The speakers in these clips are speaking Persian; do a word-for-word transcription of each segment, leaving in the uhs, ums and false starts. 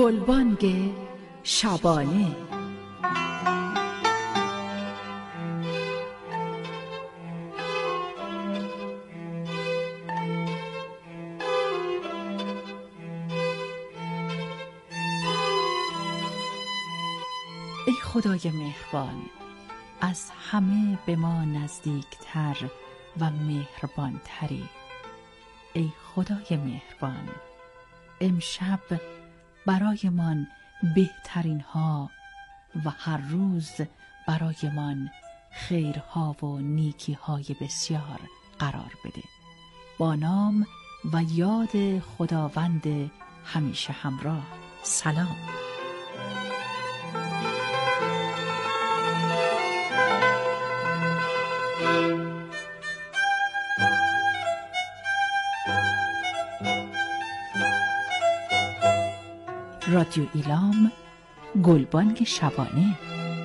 گلبانگ شبانه. ای خدای مهربان، از همه به ما نزدیکتر و مهربانتری. ای خدای مهربان، امشب برایمان بهترین ها و هر روز برایمان خیرها و نیکی های بسیار قرار بده. با نام و یاد خداوند همیشه همراه. سلام. رادیو ایلام، گلبانگ شبانه.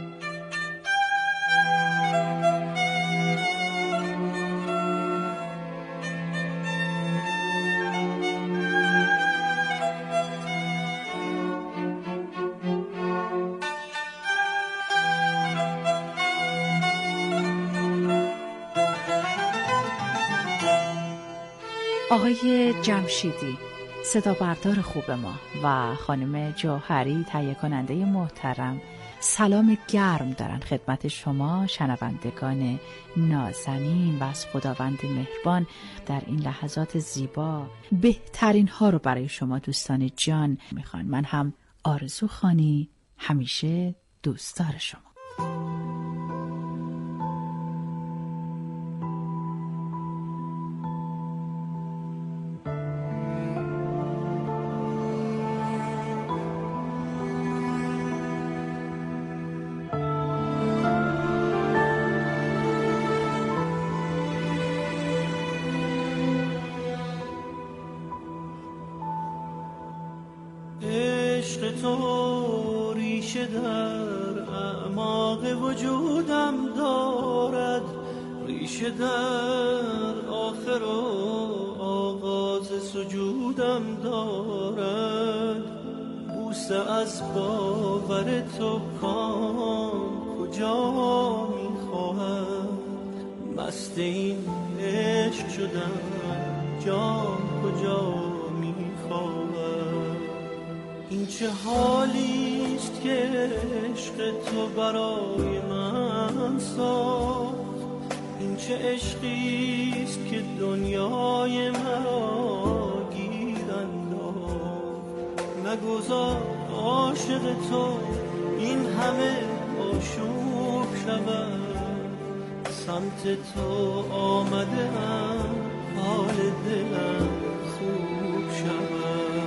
آقای جمشیدی صدا بردار خوب ما و خانم جوهری تهیه کننده محترم سلام گرم دارن خدمت شما شنوندگان نازنین و از خداوند مهربان در این لحظات زیبا بهترین ها رو برای شما دوستان جان میخوان. من هم آرزو خانی، همیشه دوستدار شما. تو ریشه در اعماق وجودم دارد، ریشه در آخر و آغاز سجودم دارد. بوسه از باور تو کام کجا میخواهد، مست این عشق شدم جام کجا میخواهد. این چه حالیست که عشق تو برای من ساخت، این چه عشقیست که دنیای مرا گیر انداخت. نگذار عاشق تو این همه آشوب شود، سمت تو آمده ام حال دلم خوب شود.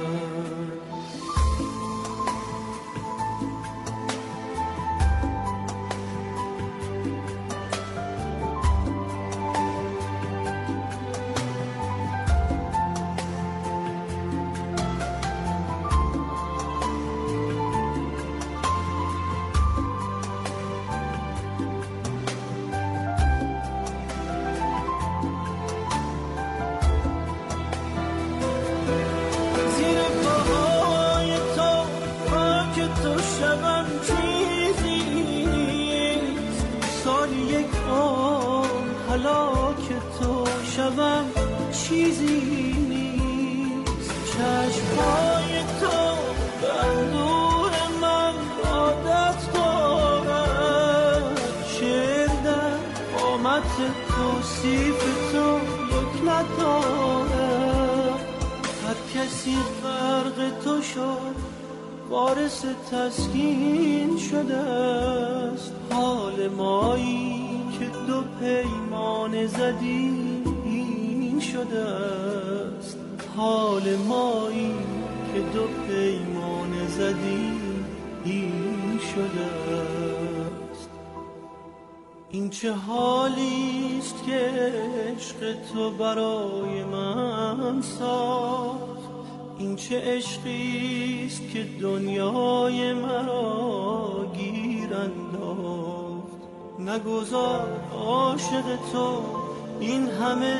چیزی نیست چشمای تو بندور من عادت دارد، شعر در قامت توصیف تو یک ندارد. هر کسی غرق تو شد وارث تسکین شده است، حال مایی که دو پیمان زدی شده است. حال مایی که دو پیمان زدی این شده است. این چه حالیست که عشق تو برای من ساخت، این چه عشقیست که دنیای مرا گیر انداخت. نگذار عاشق تو این همه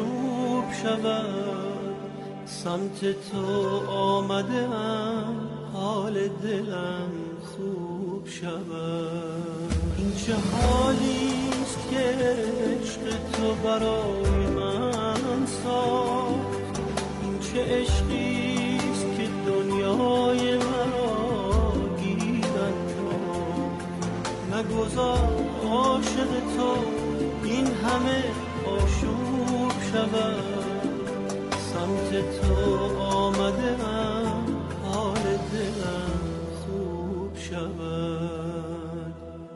آشوب شود، سمت تو آمده ام حال دلم خوب شود. این چه حالیست که عشق تو برای من ساخت، این چه عشقیست که دنیای مرا گیرد تا نگذار عاشق تو این همه آشوب شود. سمت تو آمده ام حال دلم خوب شود.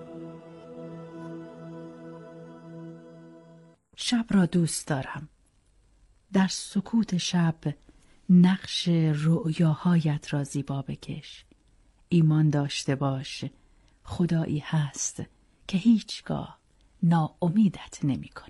شب را دوست دارم. در سکوت شب نقش رؤیاهایت را زیبا بکش. ایمان داشته باش خدایی هست که هیچگاه ناامیدت نمی کند.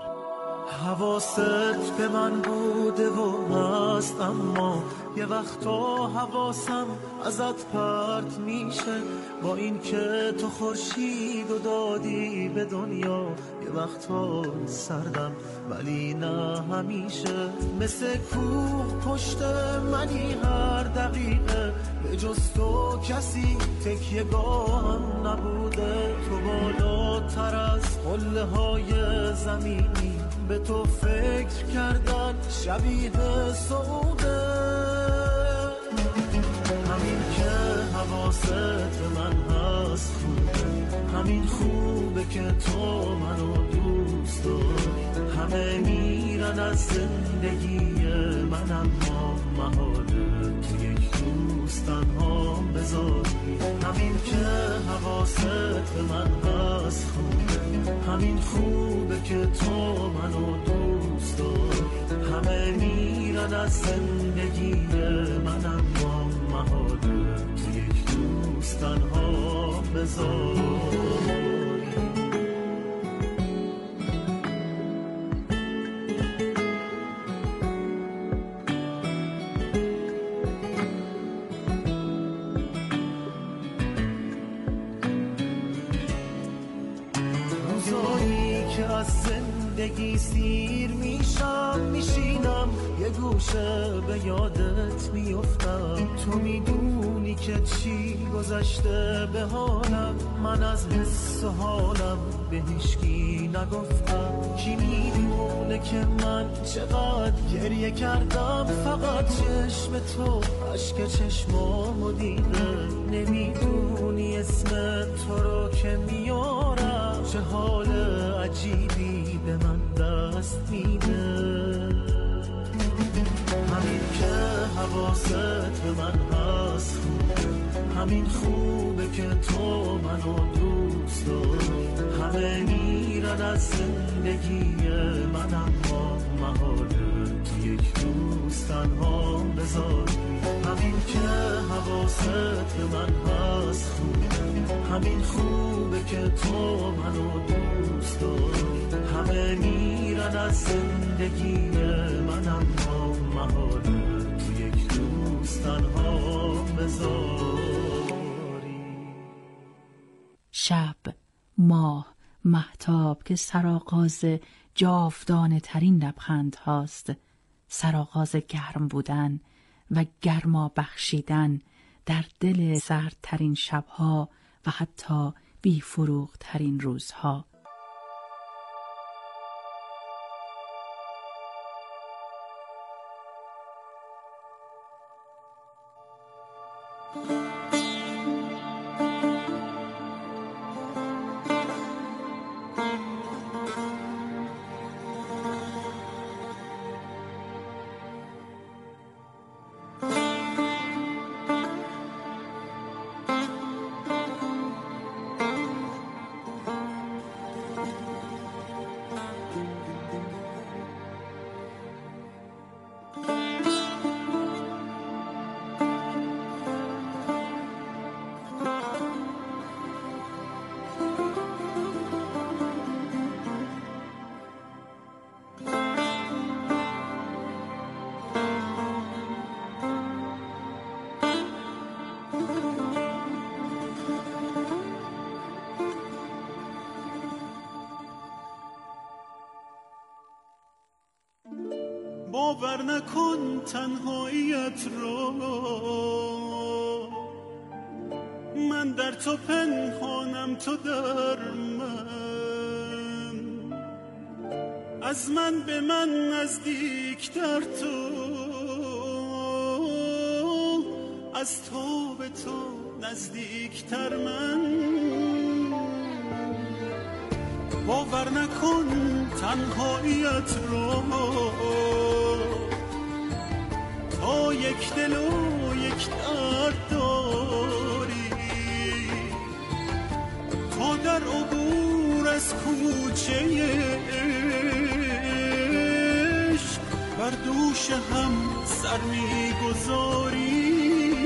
حواست به من بوده و هست، اما یه وقتا حواسم ازت پرت میشه. با این که تو خورشید و دادی به دنیا، یه وقتا سردم ولی نه همیشه. مثل کوه پشت منی هر دقیقه، به جز تو کسی تکیه گاهم نبوده. تو بالاتر از قله های زمینی، به تو فکر کردن شبیه سعوده. همین که حواست به من هست خوبه، همین خوبه که تو منو دوست داری. همه میرن از زندگی من، اما محاله تو یک دوست تنها بذاری. همین که حواست به من هست خوبه، همین خوبه که تو منو دوست داری. همه میرن از زندگی من، اما محاله تو یک دوست تنها بذاری. از زندگی سیر میشم، میشینم یه گوشه به یادت میفتم. تو میدونی که چی گذشته به حالم، من از حس و حالم به هیچکی نگفتم. کی میدونه که من چقدر گریه کردم، فقط چشم تو عشق چشمامو دیده. نمیدونی اسم تو رو که میارم، چه حال عجیبی به من دست میده. همین که حواست به من هست خوبه، همین خوبه که تو منو دوست داری. همه میرن از زندگی من، اما محاله تو یک دوست تنها بذاری. همین که حواست به من هست خوبه، همین خوبه که تو منو دوست داری. همه میرن از زندگی من، اما محاله تو یک دوست تنها بذاری. شب، ماه، مهتاب که سرآغاز جاودانه ترین لبخند هاست، سرآغاز گرم بودن و گرما بخشیدن در دل سردترین شبها و حتی بی فروغ ترین روزها. باور نکن تنهاییت رو، من در تو پنهانم، تو در من، از من به من نزدیک در تو، از تو به تو نزدیک تر من. باور نکن تنهاییت رو، تا یک دل و یک درد داری، تا در عبور از کوچه عشق بر دوش هم سر میگذاری.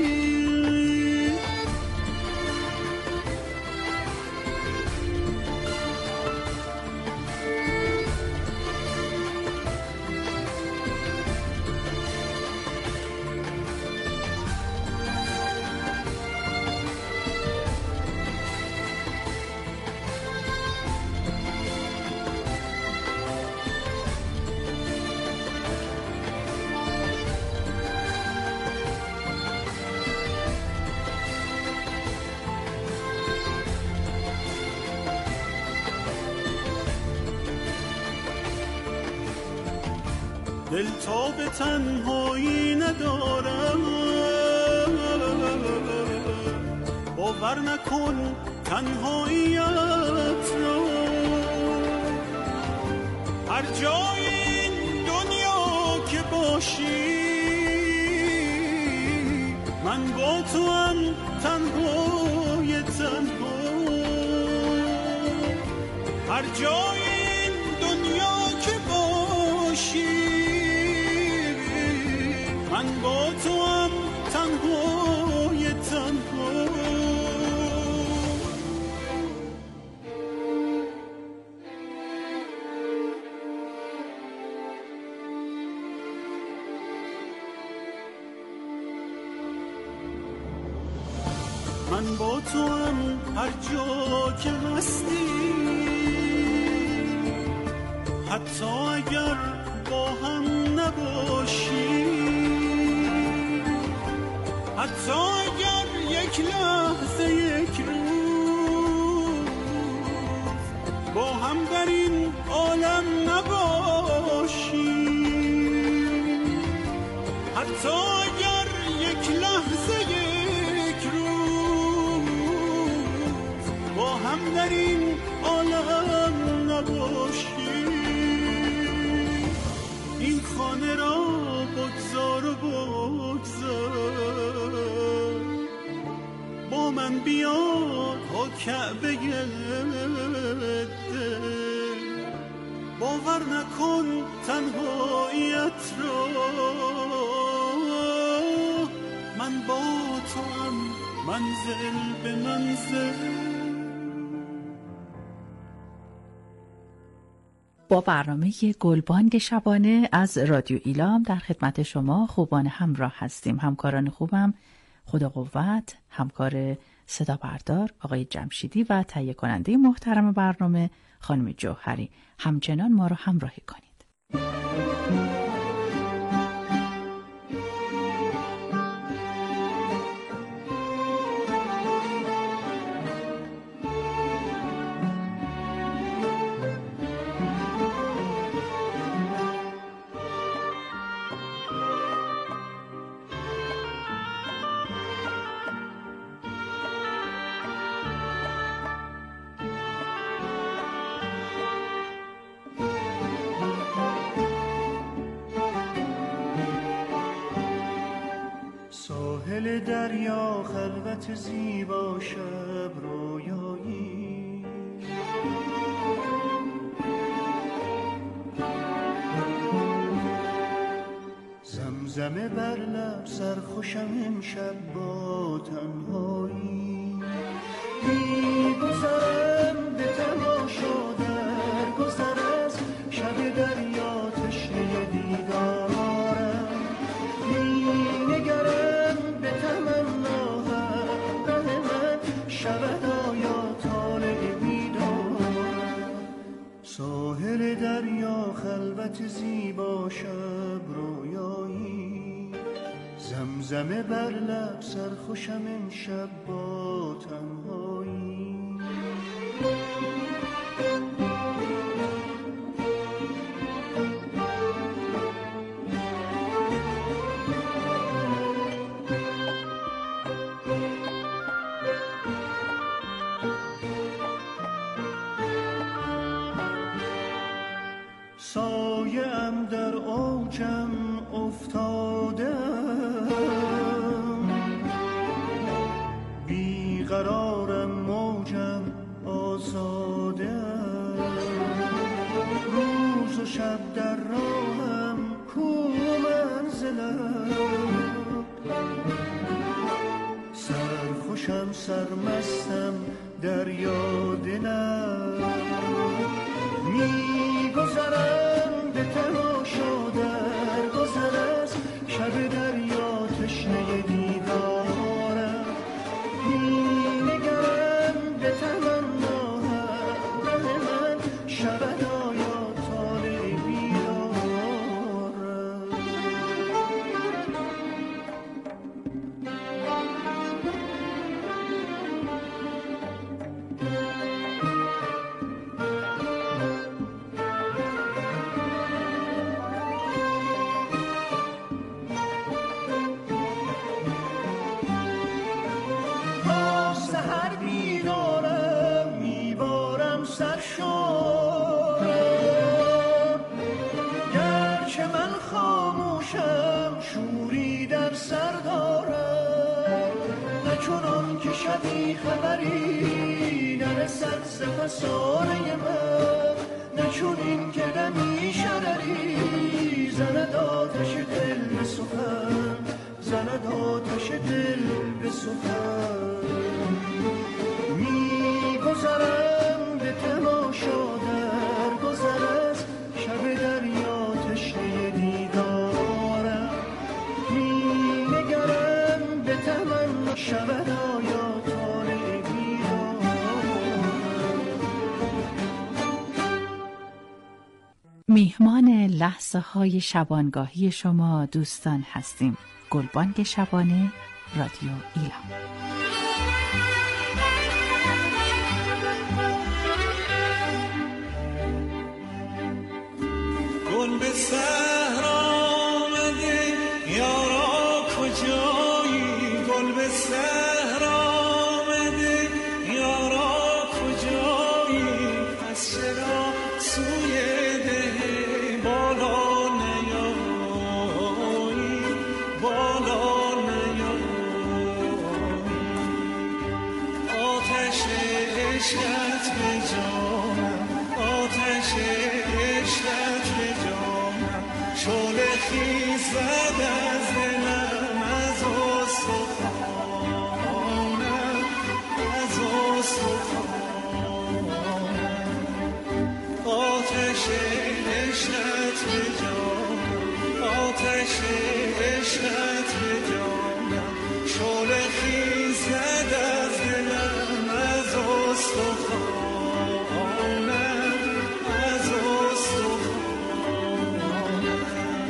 دل تا به تنهایی ندارم، باور نکن تنهاییت رو. هر جای این دنیا که باشی، من با تو هم تنهای تنها. هر جای این دنیا که باشی، من با تو هم تنهای تنها. من با تو هم هر جا که هستی، حتی اگر با هم نباشی، حتی اگر یک لحظه یک روز با هم در این عالم نباشی، حتی اگر یک لحظه یک روز با هم در این عالم نباشی. این خانه را بگذار و بگذار، با من بیا تا کعبه دل. باور نکن تنهاییت رو، من با تو هم منزل به منزل. با برنامه گلبانگ شبانه از رادیو ایلام در خدمت شما خوبان همراه هستیم. همکاران خوبم خدا قوت، همکار صدا بردار آقای جمشیدی و تهیه کننده محترم برنامه خانم جوهری. همچنان ما رو همراهی کنید. ساحل دریا خلوت زیبا شب رویایی، زمزمه بر لب سرخوشم امشب با تنهایی. می‌گذرم به تماشا در گذر از شب دریا، تشنه دیدارم می‌نگرم به تمنا ره من شود آیا طالع بیدارم. ساحل دریا خلوت زیبا شب رویایی، زمزمه بر لب سرخوشم امشب با تنهایی. سایه‌ام در اوجم افتادم، بیقرارم موجم آزادم، روز و شب در راهم کو منزلم، سرخوشم سرمستم دریا دلم، می گذرم به تماشا در گذر از شب دریا تشنه دیدارم، می نگرم به تمناهم دل من شود آیا طالع بیدارم. خبری نرسد سپسانه من، نچونین که دمی شرری زند آتش دل به سخن، زند آتش دل به سخن. می گذرم به تماشا در گذر از شب دریا تشنه دیدارم، می نگرم به تمنا شود آیا میهمان لحظه های شبانگاهی شما دوستان هستیم. گلبانگ شبانه، رادیو ایلام. گل به صحرا آمده یارا کجایی، گل به صحرا آمده یارا کجایی، پس چرا سوی عشقت به جانم، آتش عشقت به جانم، شعله خیزد از دلم، از استخوانم، از استخوانم، آتش عشقت به جانم، آتش عشقت به جانم، شعله خیزد از دلم، از استخوانم، از استخوانم.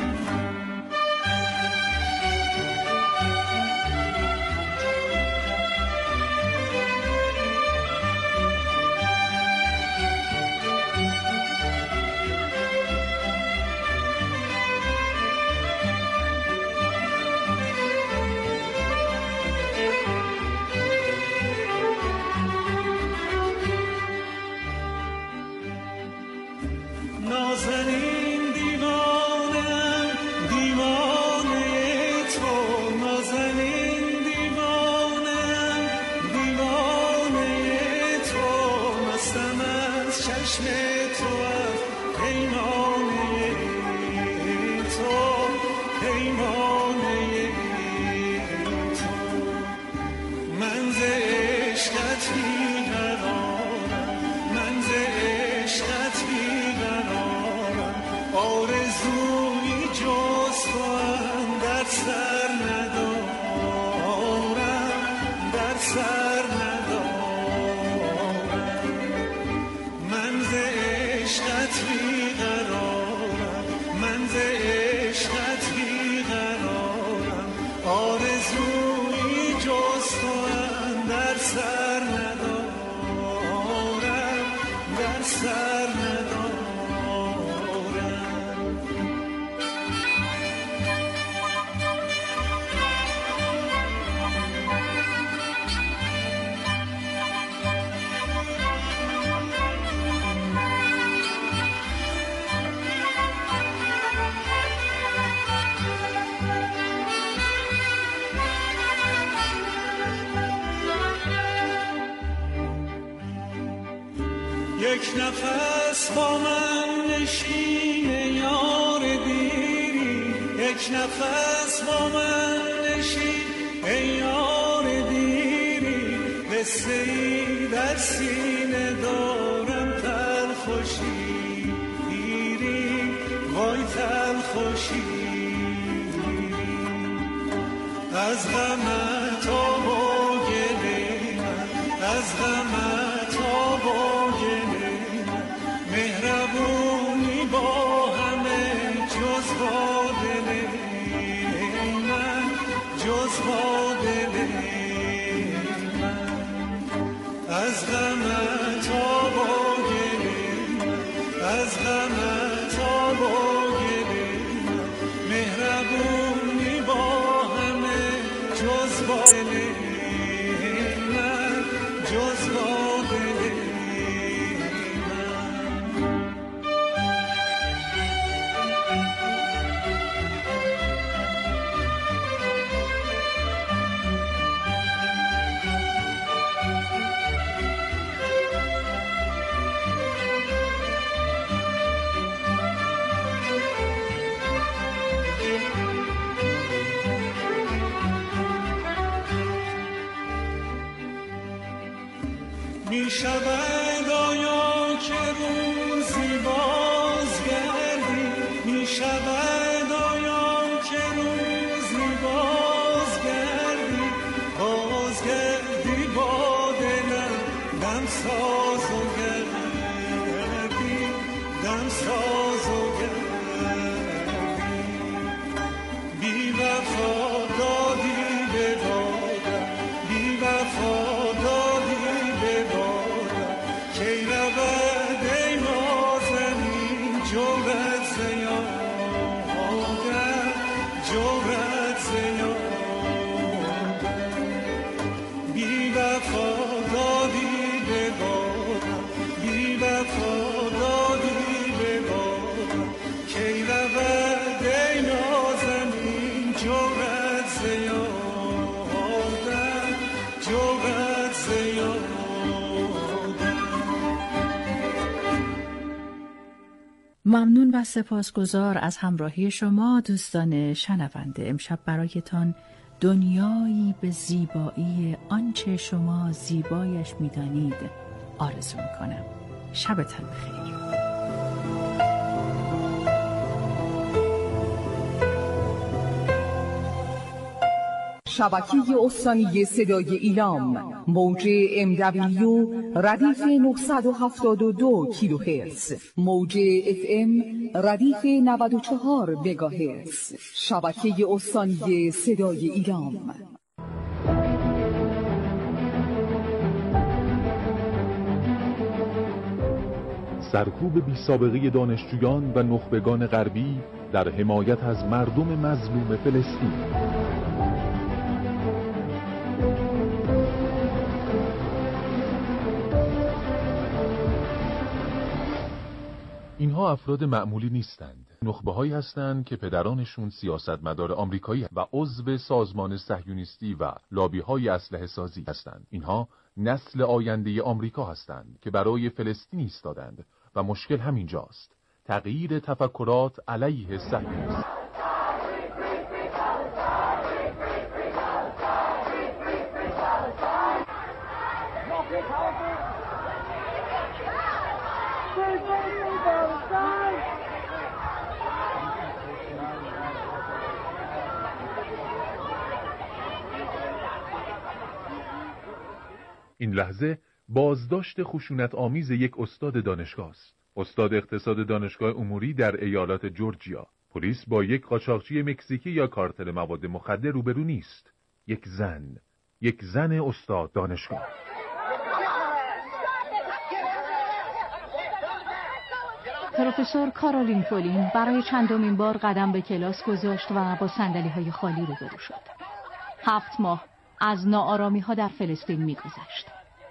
نازنین دیوانم، دیوانه تو، نازنین دیوانم، دیوانه تو، مستم از چشم تو، از پیمانه تو، پیمانه تو، من ز عشقت بی‌قرارم، من ز عشقت بی‌قرارم، آرزویی جز توام در سر ندارم، در سر ندارم، من ز عشقت بی‌قرارم، من ز عشقت بی‌قرارم، یک نفس با من نشین یار دیری، یک نفس با من نشین ای یار دیری، قصه ای در سینه دارم تلخ و شیرین، وای تلخ و شیرین، از غمت آب و گل من، از غمت آب و گل من، مهربونی با همه جز با دل من، جز با دل من، از غمت آب و گل من، از غمت آب و گل من، مهربونی با همه جز با دل من، جز با دل من. می شود آیا که روزی بازگردی، می شود آیا که روزی بازگردی، بازگردی با دلم دم ساز و گردی، دم ساز و گردی، بی وفا دادی به بادم، بی وفا ممنون و سپاسگزار از همراهی شما دوستان شنونده. امشب برایتان دنیایی به زیبایی آنچه شما زیبایش می‌دانید آرزو می‌کنم. شبتان بخیر. شبکه استانی صدای ایلام، موج ام دبلیو ردیف نهصد و هفتاد و دو کیلوهرتز، موج اف ام ردیف نود و چهار مگاهرتز. شبکه استانی صدای ایلام. سرکوب بی سابقه دانشجویان و نخبگان غربی در حمایت از مردم مظلوم فلسطین. اینها افراد معمولی نیستند. نخبه‌هایی هستند که پدرانشون سیاستمدار آمریکایی و عضو سازمان صهیونیستی و لابی‌های اسلحه سازی هستند. اینها نسل آینده آمریکا هستند که برای فلسطین ایستادند و مشکل همینجاست: تغییر تفکرات علیه صهیونیسم. این لحظه بازداشت خشونت آمیز یک استاد دانشگاه است. استاد اقتصاد دانشگاه اموری در ایالات جورجیا. پلیس با یک قاچاقچی مکزیکی یا کارتل مواد مخدر روبرو نیست. یک زن، یک زن استاد دانشگاه. پروفسور کارولین فولین برای چندمین بار قدم به کلاس گذاشت و با صندلی‌های خالی روبرو شد. هفت ماه از ناآرامی‌ها در فلسطین می‌گذشت.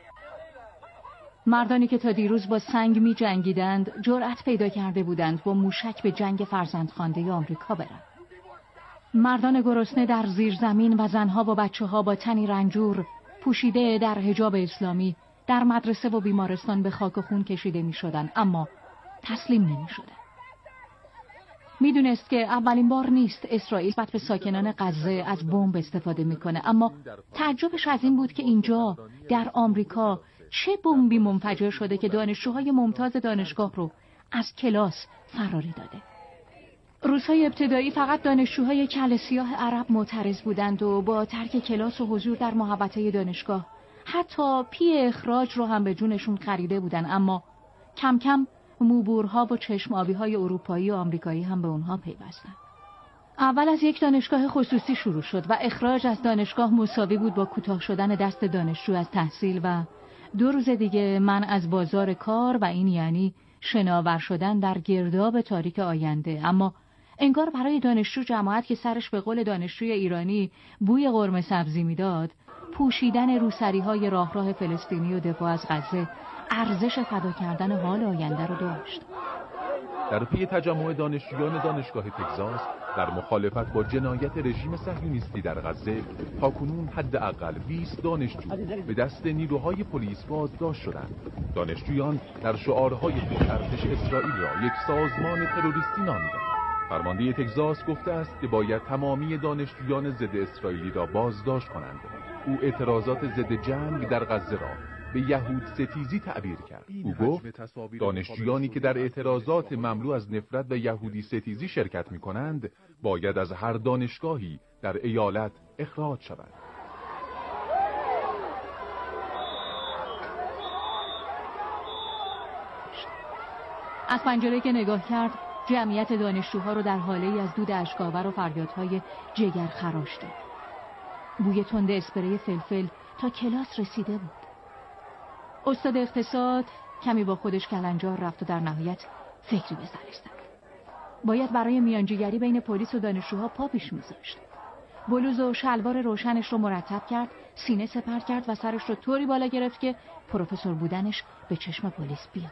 مردانی که تا دیروز با سنگ می‌جنگیدند، جرأت پیدا کرده بودند با موشک به جنگ فرزندخوانده آمریکا برند. مردان گرسنه در زیر زمین و زنها و بچه‌ها با تنی رنجور پوشیده در حجاب اسلامی در مدرسه و بیمارستان به خاک و خون کشیده می شدن، اما تسلیم نمی شدن. می دونست که اولین بار نیست اسرائیل نسبت به ساکنان غزه از بمب استفاده می کنه، اما تعجبش از این بود که اینجا در آمریکا چه بمبی منفجر شده که دانشجوهای ممتاز دانشگاه رو از کلاس فراری داده. روزهای ابتدایی فقط دانشجوهای کله سیاه عرب معترض بودند و با ترک کلاس و حضور در محوطه دانشگاه حتی پی اخراج رو هم به جونشون خریده بودن، اما کم کم موبورها و چشم آبی‌های اروپایی و آمریکایی هم به اونها پیوستند. اول از یک دانشگاه خصوصی شروع شد و اخراج از دانشگاه مساوی بود با کوتاه شدن دست دانشجو از تحصیل و دو روز دیگه من از بازار کار و این یعنی شناور شدن در گرداب تاریک آینده. اما انگار برای دانشجو جماعت که سرش به قول دانشجوی ایرانی بوی قرمه سبزی میداد، پوشیدن روسری‌های راه راه فلسطینی و دفاع از غزه ارزش فدا کردن حال آینده رو داشت. در پی تجمع دانشجویان دانشگاه تگزاس در مخالفت با جنایت رژیم صهیونیستی در غزه، تاکنون حداقل بیست دانشجو به دست نیروهای پلیس بازداشت شدند. دانشجویان در شعارهای خود ارتش اسرائیل را یک سازمان تروریستی نامیدند. فرمانده تگزاس گفته است که باید تمامی دانشجویان ضد اسرائیلی را بازداشت کنند. او اعتراضات ضد جنگ در غزه را به یهود ستیزی تعبیر کرد. او گفت دانشجویانی که در اعتراضات مملو از نفرت و یهودی ستیزی شرکت می کنند باید از هر دانشگاهی در ایالت اخراج شوند. از پنجره که نگاه کرد جمعیت دانشجوها رو در حاله‌ای از دود اشک‌آور و فریادهای جگر خراش دید. بوی تند اسپری فلفل تا کلاس رسیده بود. استاد اقتصاد کمی با خودش کلنجار رفت و در نهایت فکری به سرش زد. باید برای میانجیگری بین پلیس و دانشجوها پا پیش می‌ذاشت. بلوز و شلوار روشنش رو مرتب کرد، سینه سپر کرد و سرش رو طوری بالا گرفت که پروفسور بودنش به چشم پلیس بیاد.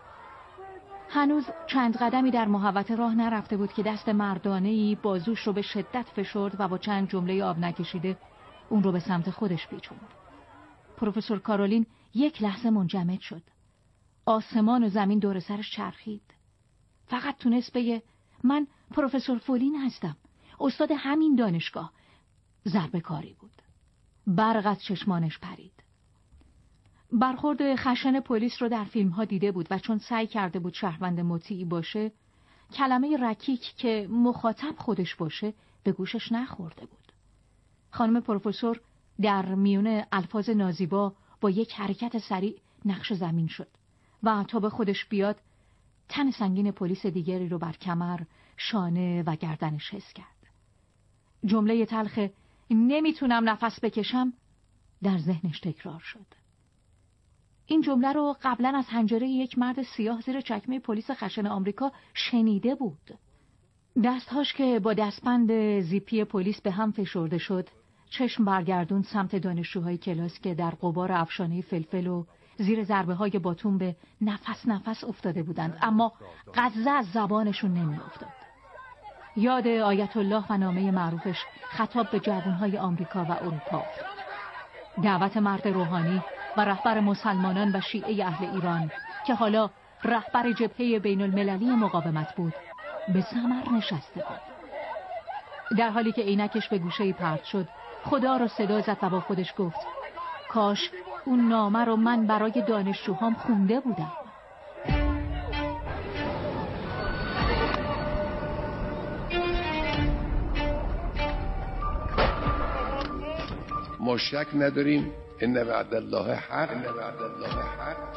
هنوز چند قدمی در محوطه راه نرفته بود که دست مردانه‌ای بازوش رو به شدت فشرد و با چند جمله آب نکشیده اون رو به سمت خودش پیچوند. پروفسور کارولین یک لحظه منجمد شد. آسمان و زمین دور سرش چرخید. فقط تونست بگه من پروفسور فولین هستم، استاد همین دانشگاه. ضربه کاری بود. برق از چشمانش پرید. برخورد خشن پلیس رو در فیلم ها دیده بود و چون سعی کرده بود شهروند مطیعی باشه، کلمه رکیک که مخاطب خودش باشه به گوشش نخورده بود. خانم پروفسور در میون الفاظ نازیبا با یک حرکت سریع نقش زمین شد و تا به خودش بیاد تن سنگین پلیس دیگری رو بر کمر، شانه و گردنش حس کرد. جمله تلخ نمیتونم نفس بکشم در ذهنش تکرار شد. این جمله رو قبلا از حنجره یک مرد سیاه زیر چکمه پلیس خشن آمریکا شنیده بود. دستهاش که با دستبند زیپی پلیس به هم فشرده شد، چشم برگردون سمت دانشجوهای کلاس که در غبار افشانه فلفل و زیر ضربه های باتون به نفس نفس افتاده بودند، اما غزه از زبانشون نمی افتاد. یاد آیت الله و نامه معروفش خطاب به جوانهای آمریکا و اروپا افتاد. دعوت مرد روحانی و رهبر مسلمانان و شیعه اهل ایران که حالا رهبر جبهه بین المللی مقاومت بود به ثمر نشسته بود. در حالی که عینکش به گوشه‌ای پرت شد، خدا رو صدا زد و با خودش گفت کاش اون نامه رو من برای دانشجوهام خونده بودم. ما شک نداریم ان وعد الله حق.